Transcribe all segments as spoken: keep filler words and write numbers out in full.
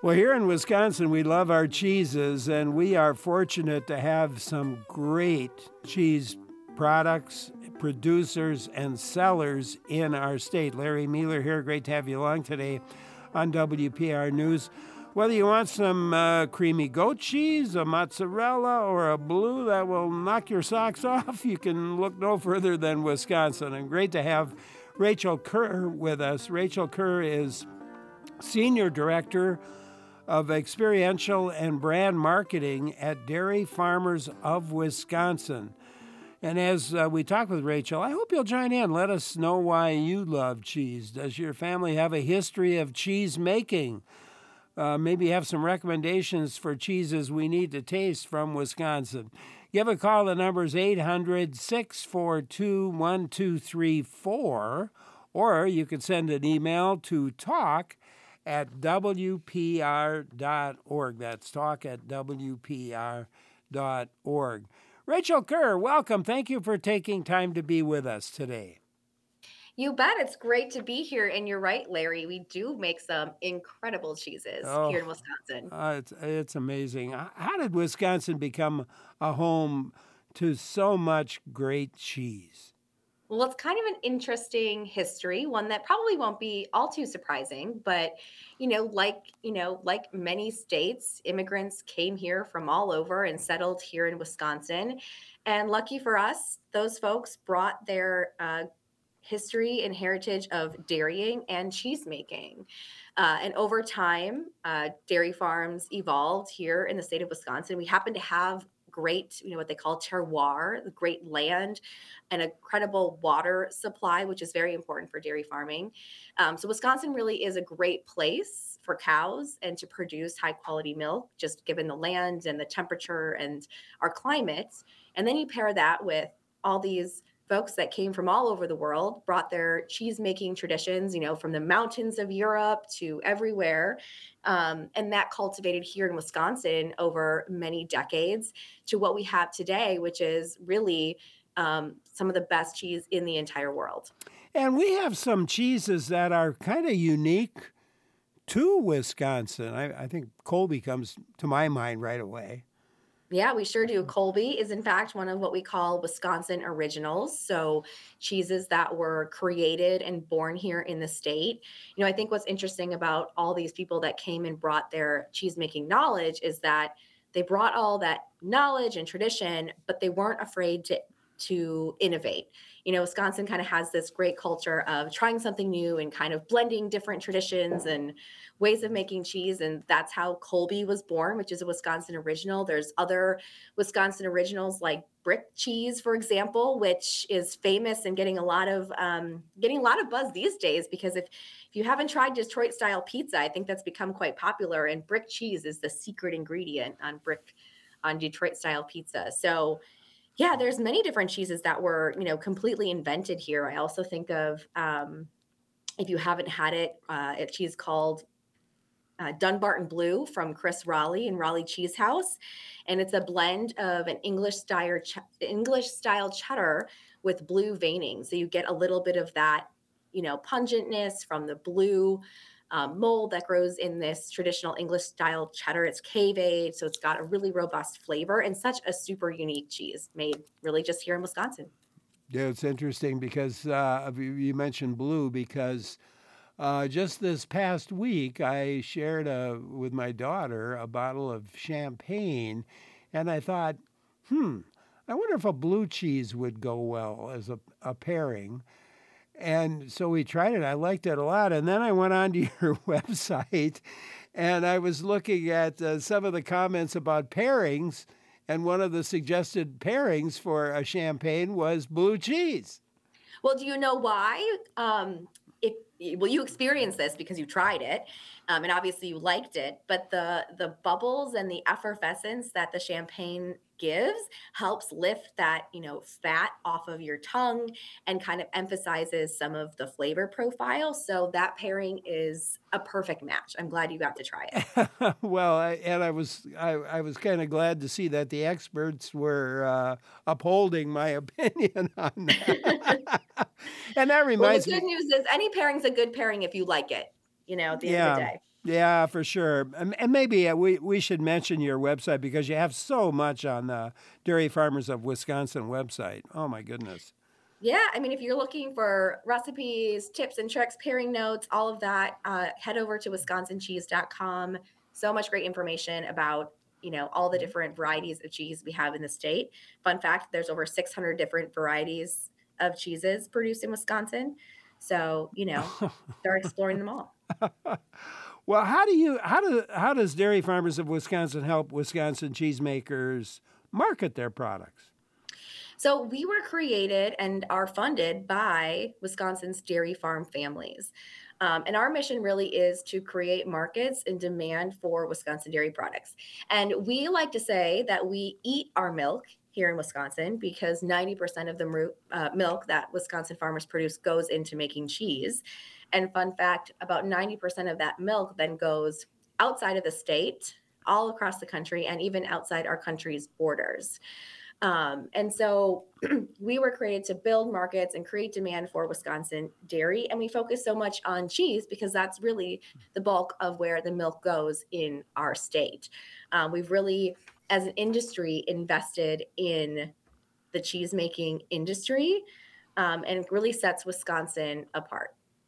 Well, here in Wisconsin, we love our cheeses, and we are fortunate to have some great cheese products, producers, and sellers in our state. Larry Mueller here. Great to have you along today on W P R News. Whether you want some uh, creamy goat cheese, a mozzarella, or a blue that will knock your socks off, you can look no further than Wisconsin. And great to have Rachel Kerr with us. Rachel Kerr is Senior Director of Experiential and Brand Marketing at Dairy Farmers of Wisconsin. And as uh, we talk with Rachel, I hope you'll join in. Let us know why you love cheese. Does your family have a history of cheese making? Uh, maybe have some recommendations for cheeses we need to taste from Wisconsin. Give a call. The number is eight hundred, six four two, one two three four, or you can send an email to talk at W P R dot org. That's talk at W P R dot org. Rachel Kerr, welcome. Thank you for taking time to be with us today. You bet. It's great to be here. And you're right, Larry. We do make some incredible cheeses Oh, here in Wisconsin. uh, it's, it's amazing. How did Wisconsin become a home to so much great cheese? Well, it's kind of an interesting history, one that probably won't be all too surprising, but you know, like, you know, like many states, immigrants came here from all over and settled here in Wisconsin. And lucky for us, those folks brought their uh, history and heritage of dairying and cheese making. Uh, and over time, uh, dairy farms evolved here in the state of Wisconsin. We happen to have great, you know, what they call terroir, great land, an incredible water supply, which is very important for dairy farming. Um, so Wisconsin really is a great place for cows and to produce high quality milk, just given the land and the temperature and our climate. And then you pair that with all these folks that came from all over the world, brought their cheese making traditions, you know, from the mountains of Europe to everywhere. Um, and that cultivated here in Wisconsin over many decades to what we have today, which is really um, some of the best cheese in the entire world. And we have some cheeses that are kind of unique to Wisconsin. I, I think Colby comes to my mind right away. Yeah, we sure do. Colby is, in fact, one of what we call Wisconsin originals. So, cheeses that were created and born here in the state. You know, I think what's interesting about all these people that came and brought their cheese making knowledge is that they brought all that knowledge and tradition, but they weren't afraid to to innovate. You know, Wisconsin kind of has this great culture of trying something new and kind of blending different traditions and ways of making cheese. And that's how Colby was born, which is a Wisconsin original. There's other Wisconsin originals like brick cheese, for example, which is famous and getting a lot of um, getting a lot of buzz these days because if if you haven't tried Detroit style pizza, I think that's become quite popular. And brick cheese is the secret ingredient on brick on Detroit style pizza. So yeah, there's many different cheeses that were, you know, completely invented here. I also think of um, if you haven't had it, uh, a cheese called uh, Dunbarton Blue from Chris Raleigh and Raleigh Cheese House, and it's a blend of an English style ch- English style cheddar with blue veining. So you get a little bit of that, you know, pungentness from the blue um, mold that grows in this traditional English style cheddar. It's cave aged, so it's got a really robust flavor and such a super unique cheese made really just here in Wisconsin. Yeah, it's interesting because uh, you you mentioned blue because uh, just this past week I shared a, with my daughter a bottle of champagne, and I thought, hmm, I wonder if a blue cheese would go well as a, a pairing. And so we tried it. I liked it a lot. And then I went onto your website and I was looking at uh, some of the comments about pairings. And one of the suggested pairings for a champagne was blue cheese. Well, do you know why? Um, if well, you experienced this because you tried it, um, and obviously you liked it. But the the bubbles and the effervescence that the champagne gives helps lift that you know fat off of your tongue and kind of emphasizes some of the flavor profile. So that pairing is a perfect match. I'm glad you got to try it. Well, I, and I was I, I was kind of glad to see that the experts were uh, upholding my opinion on that. And that Well, the reminds good me, news is any pairing's a good pairing if you like it. You know, at the end of the yeah. day. Yeah, for sure. And and maybe uh, we, we should mention your website because you have so much on the Dairy Farmers of Wisconsin website. Oh, my goodness. Yeah, I mean, if you're looking for recipes, tips and tricks, pairing notes, all of that, uh, head over to wisconsin cheese dot com. So much great information about, you know, all the different varieties of cheese we have in the state. Fun fact, there's over six hundred different varieties of cheeses produced in Wisconsin. So, you know, start exploring them all. Well, how do you how do how does Dairy Farmers of Wisconsin help Wisconsin cheesemakers market their products? So we were created and are funded by Wisconsin's dairy farm families. Um, and our mission really is to create markets and demand for Wisconsin dairy products. And we like to say that we eat our milk here in Wisconsin because ninety percent of the ru- uh, milk that Wisconsin farmers produce goes into making cheese. And fun fact, about ninety percent of that milk then goes outside of the state, all across the country, and even outside our country's borders. Um, and so we were created to build markets and create demand for Wisconsin dairy. And we focus so much on cheese because that's really the bulk of where the milk goes in our state. Um, we've really, as an industry, invested in the cheese making industry, um, and it really sets Wisconsin apart.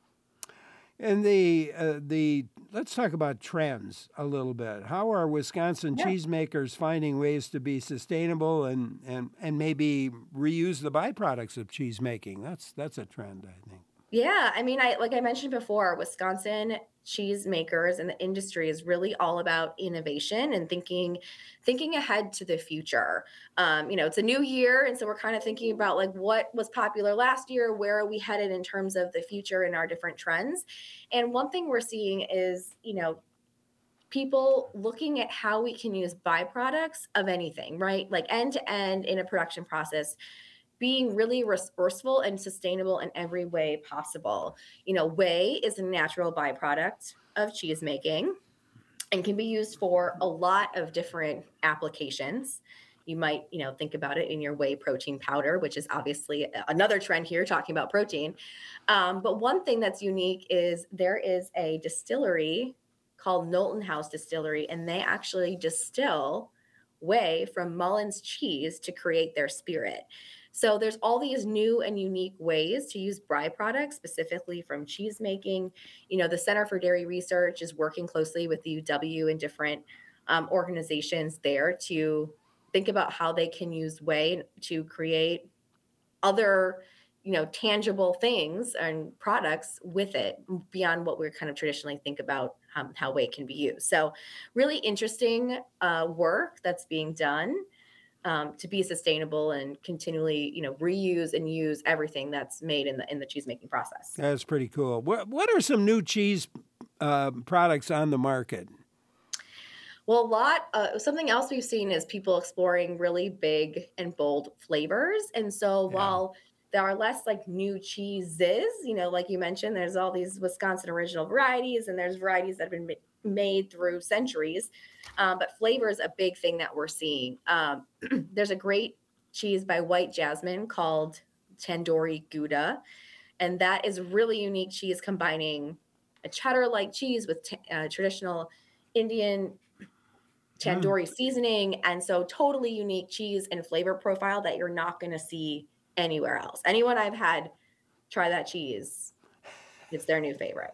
And the uh, the let's talk about trends a little bit. How are Wisconsin Yeah. cheesemakers finding ways to be sustainable and, and, and maybe reuse the byproducts of cheese making? That's that's a trend, I think. Yeah, I mean, I like I mentioned before, Wisconsin cheese makers and the industry is really all about innovation and thinking thinking ahead to the future. Um, you know, it's a new year, and so we're kind of thinking about like what was popular last year, where are we headed in terms of the future and our different trends. And one thing we're seeing is, you know, people looking at how we can use byproducts of anything, right? Like end to end in a production process being really resourceful and sustainable in every way possible. You know, whey is a natural byproduct of cheese making and can be used for a lot of different applications. You might, you know, think about it in your whey protein powder, which is obviously another trend here talking about protein. Um, but one thing that's unique is there is a distillery called Knowlton House Distillery, and they actually distill whey from Mullins cheese to create their spirit. So there's all these new and unique ways to use byproducts specifically from cheese making. You know, the Center for Dairy Research is working closely with the U W and different um, organizations there to think about how they can use whey to create other, you know, tangible things and products with it beyond what we kind of traditionally think about um, how whey can be used. So really interesting uh, work that's being done um, to be sustainable and continually, you know, reuse and use everything that's made in the in the cheese making process. That's pretty cool. What what are some new cheese uh, products on the market? Well, a lot. Uh, something else we've seen is people exploring really big and bold flavors. And so Yeah. while there are less like new cheeses, you know, like you mentioned, there's all these Wisconsin original varieties, and there's varieties that have been ma- made through centuries. Um, but flavor is a big thing that we're seeing. Um, there's a great cheese by White Jasmine called Tandoori Gouda, and that is really unique cheese combining a cheddar like cheese with t- uh, traditional Indian Mm. tandoori seasoning, and so totally unique cheese and flavor profile that you're not going to see anywhere else. Anyone I've had try that cheese, it's their new favorite.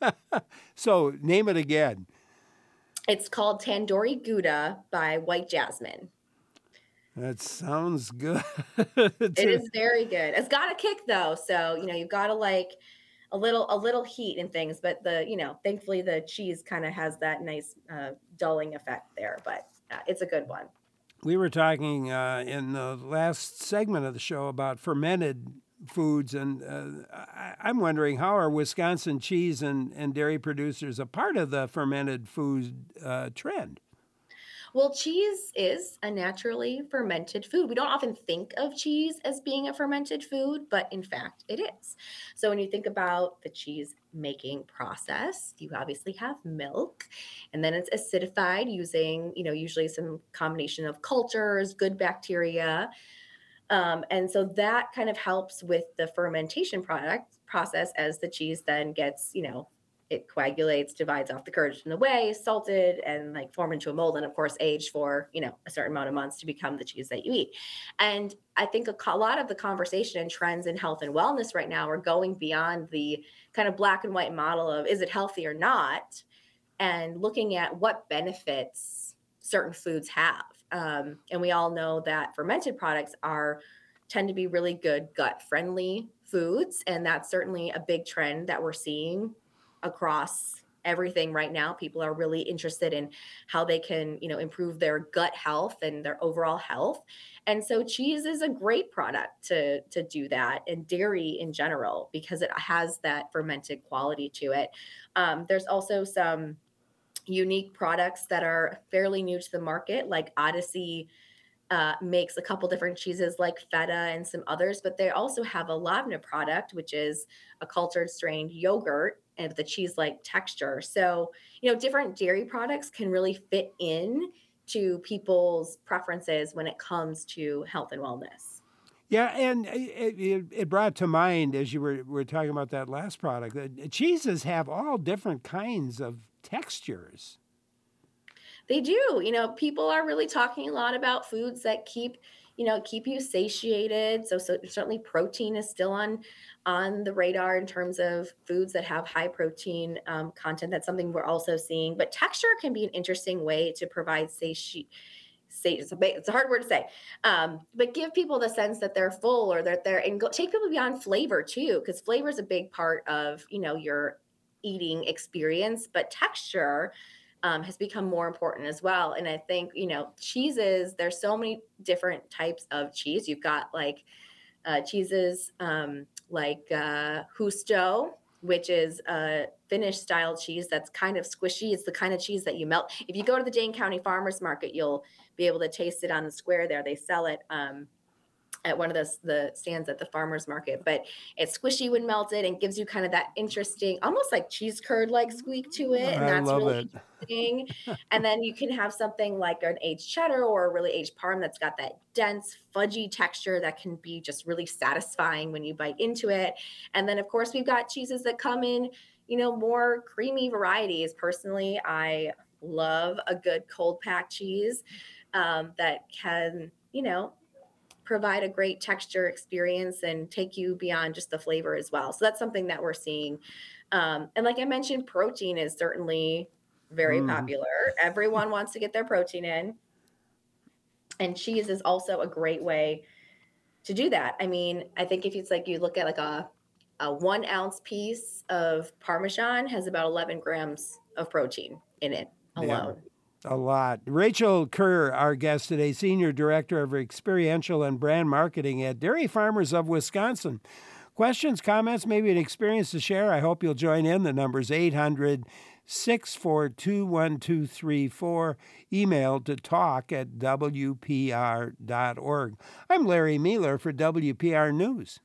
So name it again. It's called Tandoori Gouda by White Jasmine. That sounds good. It To- is very good. It's got a kick though, so you know you've got to like a little a little heat and things, but the you know thankfully the cheese kind of has that nice uh, dulling effect there, but uh, it's a good one. we were talking uh, in the last segment of the show about fermented foods, and uh, I, I'm wondering how are Wisconsin cheese and, and dairy producers a part of the fermented food uh, trend? Well, cheese is a naturally fermented food. We don't often think of cheese as being a fermented food, but in fact, it is. So when you think about the cheese making process, you obviously have milk, and then it's acidified using, you know, usually some combination of cultures, good bacteria. Um, and so that kind of helps with the fermentation product process as the cheese then gets, you know, it coagulates, divides off the curds from the whey, is salted, and like form into a mold, and of course aged for, you know, a certain amount of months to become the cheese that you eat. And I think a, co- a lot of the conversation and trends in health and wellness right now are going beyond the kind of black and white model of is it healthy or not, and looking at what benefits certain foods have. Um, and we all know that fermented products are tend to be really good gut friendly foods, and that's certainly a big trend that we're seeing across everything right now. People are really interested in how they can, you know, improve their gut health and their overall health. And so cheese is a great product to to do that, and dairy in general, because it has that fermented quality to it. Um, there's also some unique products that are fairly new to the market, like Odyssey uh, makes a couple different cheeses like feta and some others, but they also have a labna product, which is a cultured strained yogurt and with a cheese-like texture. So, you know, different dairy products can really fit in to people's preferences when it comes to health and wellness. Yeah, and it, it, it brought to mind as you were, were talking about that last product, that cheeses have all different kinds of textures. They do. You know, people are really talking a lot about foods that keep, you know, keep you satiated. So, so certainly protein is still on on the radar in terms of foods that have high protein um, content. That's something we're also seeing. But texture can be an interesting way to provide sati say it's a, it's a hard word to say, um, but give people the sense that they're full or that they're and go, take people beyond flavor too, because flavor is a big part of, you know, your eating experience, but texture um, has become more important as well. And I think, you know, cheeses, there's so many different types of cheese. You've got like uh, cheeses um, like uh, Husto, which is a Finnish style cheese that's kind of squishy. It's the kind of cheese that you melt. If you go to the Dane County Farmers Market, you'll be able to taste it on the square there. They sell it um, at one of the, the stands at the farmers market, but it's squishy when melted and gives you kind of that interesting, almost like cheese curd like squeak to it. And I that's love really it. interesting. And then you can have something like an aged cheddar or a really aged parm that's got that dense fudgy texture that can be just really satisfying when you bite into it. And then of course we've got cheeses that come in, you know, more creamy varieties. Personally, I love a good cold packed cheese um, that can, you know, provide a great texture experience and take you beyond just the flavor as well. So that's something that we're seeing. Um, and like I mentioned, protein is certainly very Mm. popular. Everyone wants to get their protein in. And cheese is also a great way to do that. I mean, I think if it's like you look at like a, a one ounce piece of Parmesan has about eleven grams of protein in it Yeah. alone. A lot. Rachel Kerr, our guest today, Senior Director of Experiential and Brand Marketing at Dairy Farmers of Wisconsin. Questions, comments, maybe an experience to share? I hope you'll join in. The number's eight hundred, six four two, one two three four. Email to talk at W P R dot org. I'm Larry Mueller for W P R News.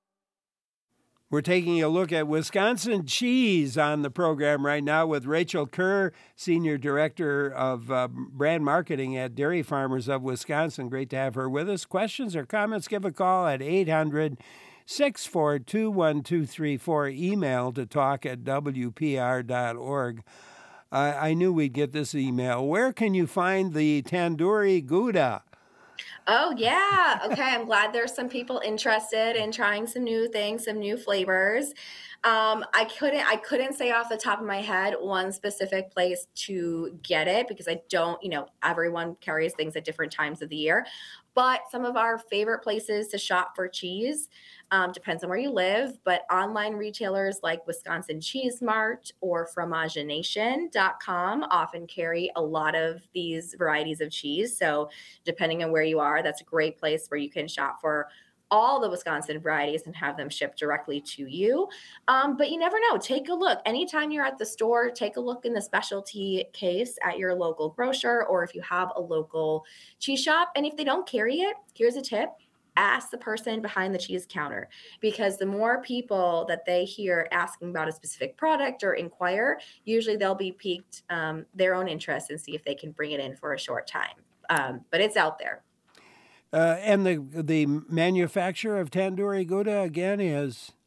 We're taking a look at Wisconsin cheese on the program right now with Rachel Kerr, Senior Director of uh, Brand Marketing at Dairy Farmers of Wisconsin. Great to have her with us. Questions or comments, give a call at eight hundred, six four two, one two three four. Email to talk at W P R dot org. Uh, I knew we'd get this email. Where can you find the Tandoori Gouda? Oh yeah. Okay. I'm glad there's some people interested in trying some new things, some new flavors. Um, I couldn't I couldn't say off the top of my head one specific place to get it because I don't, you know, everyone carries things at different times of the year. But some of our favorite places to shop for cheese um, depends on where you live, but online retailers like Wisconsin Cheese Mart or fromagination dot com often carry a lot of these varieties of cheese. So depending on where you are, that's a great place where you can shop for all the Wisconsin varieties and have them shipped directly to you. Um, but you never know. Take a look. Anytime you're at the store, take a look in the specialty case at your local grocer or if you have a local cheese shop. And if they don't carry it, here's a tip. Ask the person behind the cheese counter because the more people that they hear asking about a specific product or inquire, usually they'll be piqued um, their own interest and see if they can bring it in for a short time. Um, but it's out there. Uh, and the the manufacturer of Tandoori Gouda, again, is?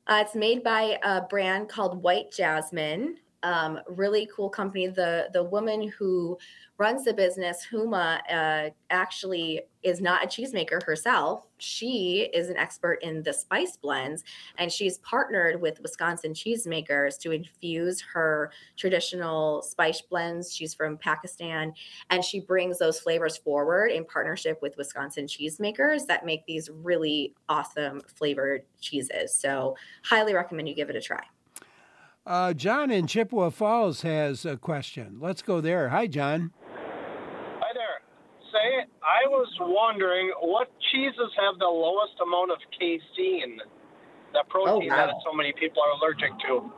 Uh, it's made by a brand called White Jasmine. Um, really cool company. The the woman who runs the business, Huma, uh, actually is not a cheesemaker herself. She is an expert in the spice blends, and she's partnered with Wisconsin cheesemakers to infuse her traditional spice blends. She's from Pakistan, and she brings those flavors forward in partnership with Wisconsin cheesemakers that make these really awesome flavored cheeses. So highly recommend you give it a try. Uh, John in Chippewa Falls has a question. Let's go there. Hi, John. Hi there. Say, I was wondering what cheeses have the lowest amount of casein, the protein Oh, wow. that so many people are allergic to.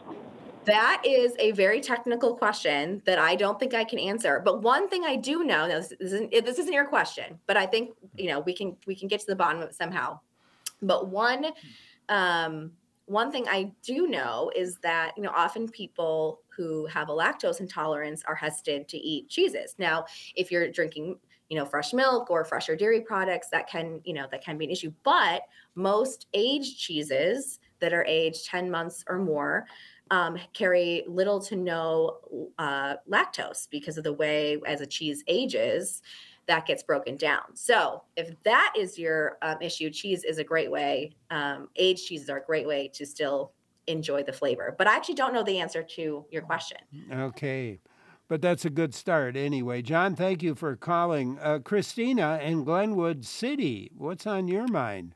That is a very technical question that I don't think I can answer. But one thing I do know, now this isn't this isn't your question, but I think you know we can we can get to the bottom of it somehow. But one um, one thing I do know is that you know often people who have a lactose intolerance are hesitant to eat cheeses. Now, if you're drinking you know fresh milk or fresher dairy products, that can you know that can be an issue. But most aged cheeses that are aged ten months or more um, carry little to no uh, lactose because of the way as a cheese ages that gets broken down. So if that is your um, issue, cheese is a great way. Um, aged cheeses are a great way to still enjoy the flavor. But I actually don't know the answer to your question. Okay. But that's a good start anyway. John, thank you for calling. Uh, Christina in Glenwood City, what's on your mind?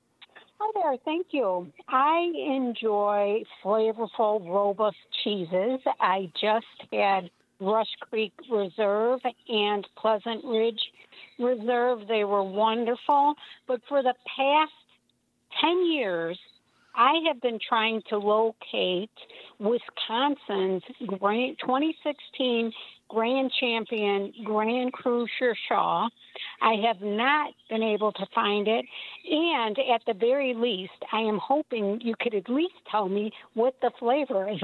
Hi there, thank you. I enjoy flavorful, robust cheeses. I just had Rush Creek Reserve and Pleasant Ridge Reserve. They were wonderful. But for the past ten years, I have been trying to locate Wisconsin's Grand, twenty sixteen Grand Champion Grand Cru Shirshaw. I have not been able to find it. And at the very least, I am hoping you could at least tell me what the flavor is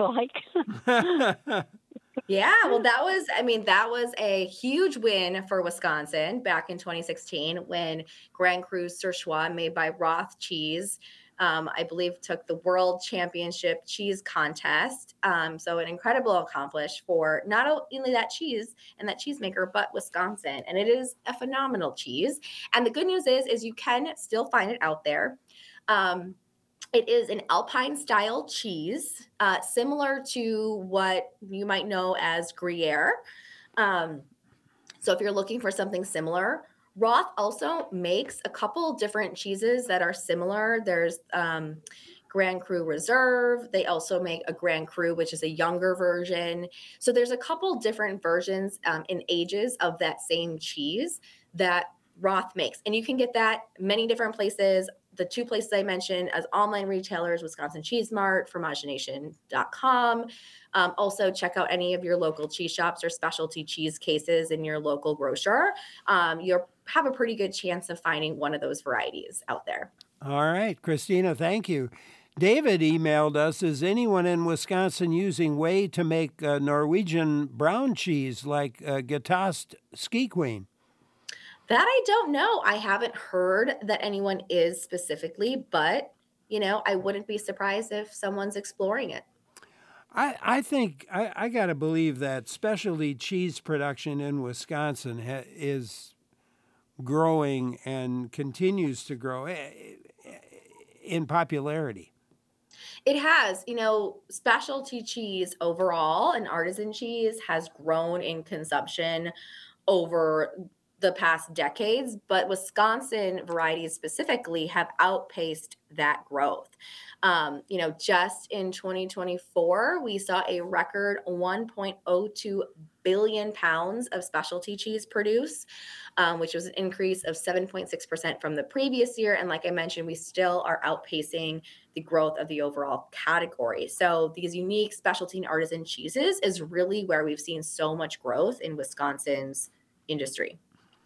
like. Yeah, well, that was, I mean, that was a huge win for Wisconsin back in twenty sixteen when Grand Cru Surchoix, made by Roth Cheese, um, I believe took the World Championship Cheese Contest. Um, so an incredible accomplishment for not only that cheese and that cheesemaker, but Wisconsin. And it is a phenomenal cheese. And the good news is, is you can still find it out there. Um, It is an Alpine style cheese, uh, similar to what you might know as Gruyere. Um, so if you're looking for something similar, Roth also makes a couple different cheeses that are similar. There's um, Grand Cru Reserve. They also make a Grand Cru, which is a younger version. So there's a couple different versions um, in ages of that same cheese that Roth makes. And you can get that many different places. The two places I mentioned as online retailers, Wisconsin Cheese Mart, fromage nation dot com. Um, also, check out any of your local cheese shops or specialty cheese cases in your local grocer. Um, you'll have a pretty good chance of finding one of those varieties out there. All right, Christina, thank you. David emailed us, is anyone in Wisconsin using whey to make uh, Norwegian brown cheese like uh, Gatost Ski Queen? That I don't know. I haven't heard that anyone is specifically, but you know, I wouldn't be surprised if someone's exploring it. I, I think I, I got to believe that specialty cheese production in Wisconsin ha, is growing and continues to grow in popularity. It has, you know, specialty cheese overall and artisan cheese has grown in consumption over the past decades, but Wisconsin varieties specifically have outpaced that growth. Um, you know, just in twenty twenty-four, we saw a record one point zero two billion pounds of specialty cheese produced, um, which was an increase of seven point six percent from the previous year. And like I mentioned, we still are outpacing the growth of the overall category. So these unique specialty and artisan cheeses is really where we've seen so much growth in Wisconsin's industry.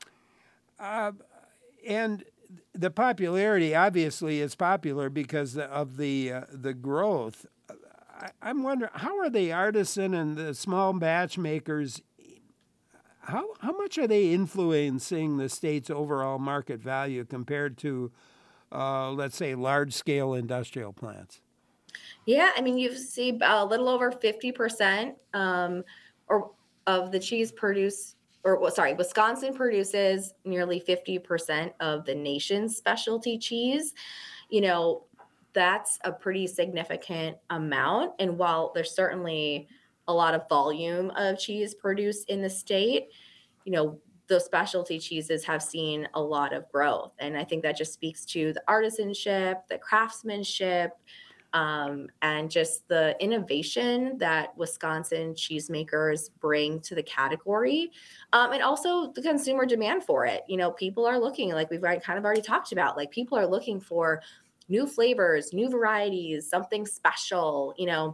Uh, and the popularity obviously is popular because of the uh, the growth. I, I'm wondering, how are the artisan and the small batch makers, how how much are they influencing the state's overall market value compared to uh, let's say, large-scale industrial plants? Yeah, I mean, you see a little over fifty percent um, or of the cheese produce, or well, sorry, Wisconsin produces nearly fifty percent of the nation's specialty cheese. You know, that's a pretty significant amount. And while there's certainly a lot of volume of cheese produced in the state, you know, the specialty cheeses have seen a lot of growth. And I think that just speaks to the artisanship, the craftsmanship, um, and just the innovation that Wisconsin cheesemakers bring to the category, um, and also the consumer demand for it. You know, people are looking, like we've kind of already talked about, like people are looking for new flavors, new varieties, something special. You know,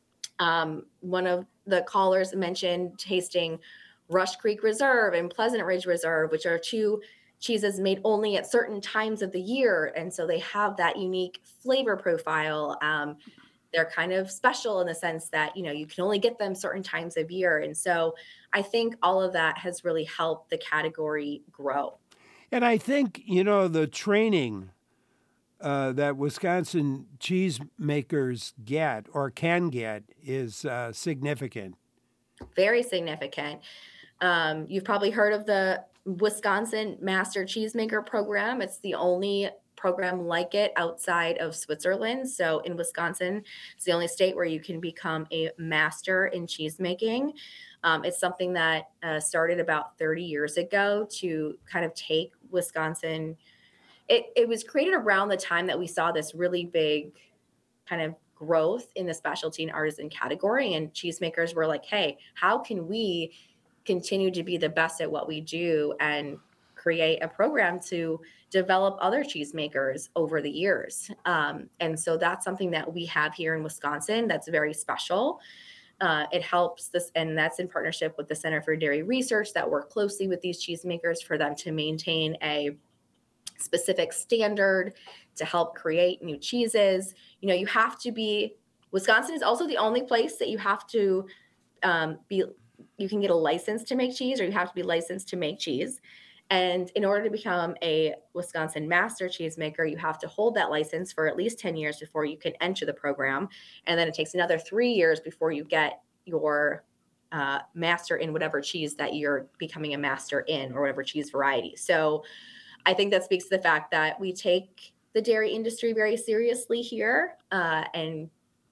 um, one of the callers mentioned tasting Rush Creek Reserve and Pleasant Ridge Reserve, which are two cheeses made only at certain times of the year. And so they have that unique flavor profile. Um, they're kind of special in the sense that, you know, you can only get them certain times of year. And so I think all of that has really helped the category grow. And I think, you know, the training uh, that Wisconsin cheesemakers get or can get is uh, significant. Very significant. Um, you've probably heard of the Wisconsin Master Cheesemaker Program. It's the only program like it outside of Switzerland. So in Wisconsin, it's the only state where you can become a master in cheesemaking. Um, it's something that uh, started about thirty years ago to kind of take Wisconsin. It, it was created around the time that we saw this really big kind of growth in the specialty and artisan category. And cheesemakers were like, hey, how can we continue to be the best at what we do and create a program to develop other cheesemakers over the years? Um, and so that's something that we have here in Wisconsin that's very special. Uh, it helps this, and that's in partnership with the Center for Dairy Research that work closely with these cheesemakers for them to maintain a specific standard to help create new cheeses. You know, you have to be, Wisconsin is also the only place that you have to um, be, you can get a license to make cheese, or you have to be licensed to make cheese. And in order to become a Wisconsin master cheesemaker, you have to hold that license for at least ten years before you can enter the program. And then it takes another three years before you get your uh, master in whatever cheese that you're becoming a master in, or whatever cheese variety. So I think that speaks to the fact that we take the dairy industry very seriously here, uh, and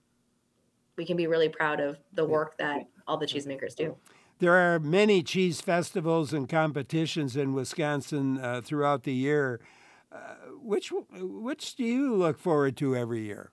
we can be really proud of the work that all the cheesemakers do. There are many cheese festivals and competitions in Wisconsin uh, throughout the year. Uh, which which do you look forward to every year?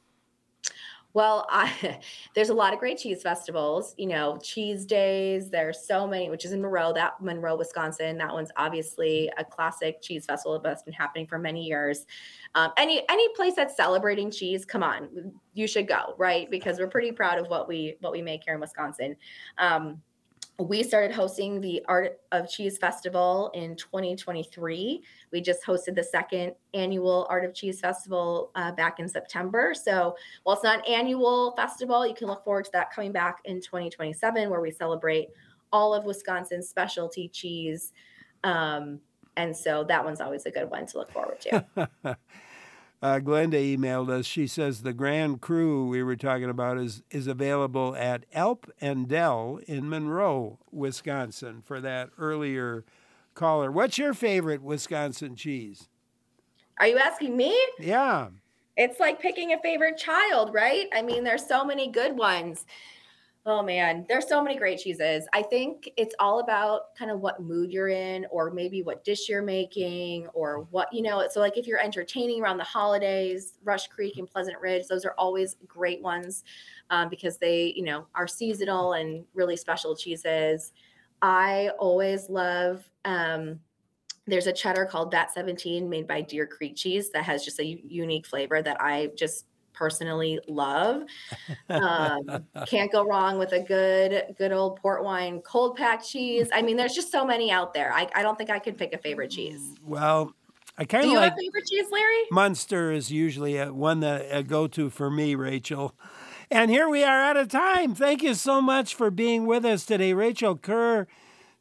Well, I, there's a lot of great cheese festivals, you know, Cheese Days. There's so many, which is in Monroe, that Monroe, Wisconsin. That one's obviously a classic cheese festival that's been happening for many years. Um, any any place that's celebrating cheese, come on, you should go, right? Because we're pretty proud of what we what we make here in Wisconsin. Um, We started hosting the Art of Cheese Festival in twenty twenty-three. We just hosted the second annual Art of Cheese Festival uh, back in September. So while it's not an annual festival, you can look forward to that coming back in twenty twenty-seven, where we celebrate all of Wisconsin's specialty cheese. Um, and so that one's always a good one to look forward to. Uh, Glenda emailed us. She says the Grand Cru we were talking about is, is available at Elp and Dell in Monroe, Wisconsin, for that earlier caller. What's your favorite Wisconsin cheese? Are you asking me? Yeah. It's like picking a favorite child, right? I mean, there's so many good ones. Oh man, there's so many great cheeses. I think it's all about kind of what mood you're in, or maybe what dish you're making, or what, you know, so like if you're entertaining around the holidays, Rush Creek and Pleasant Ridge, those are always great ones um, because they, you know, are seasonal and really special cheeses. I always love, um, there's a cheddar called Vat seventeen made by Deer Creek Cheese that has just a u- unique flavor that I just personally love. Um, can't go wrong with a good, good old port wine cold packed cheese. I mean, there's just so many out there. I, I don't think I could pick a favorite cheese. Well, I kind Do of you like have a favorite cheese, Larry? Munster is usually a, one that a go-to for me, Rachel. And here we are out of time. Thank you so much for being with us today. Rachel Kerr,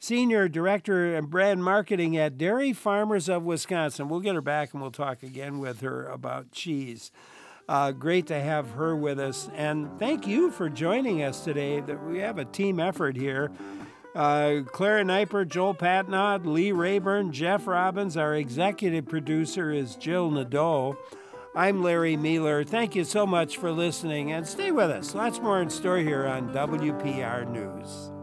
Senior Director and Brand Marketing at Dairy Farmers of Wisconsin. We'll get her back and we'll talk again with her about cheese. Uh, great to have her with us. And thank you for joining us today. We have a team effort here. Uh, Clara Kniper, Joel Patnod, Lee Rayburn, Jeff Robbins. Our executive producer is Jill Nadeau. I'm Larry Mueller. Thank you so much for listening, and stay with us. Lots more in store here on W P R News.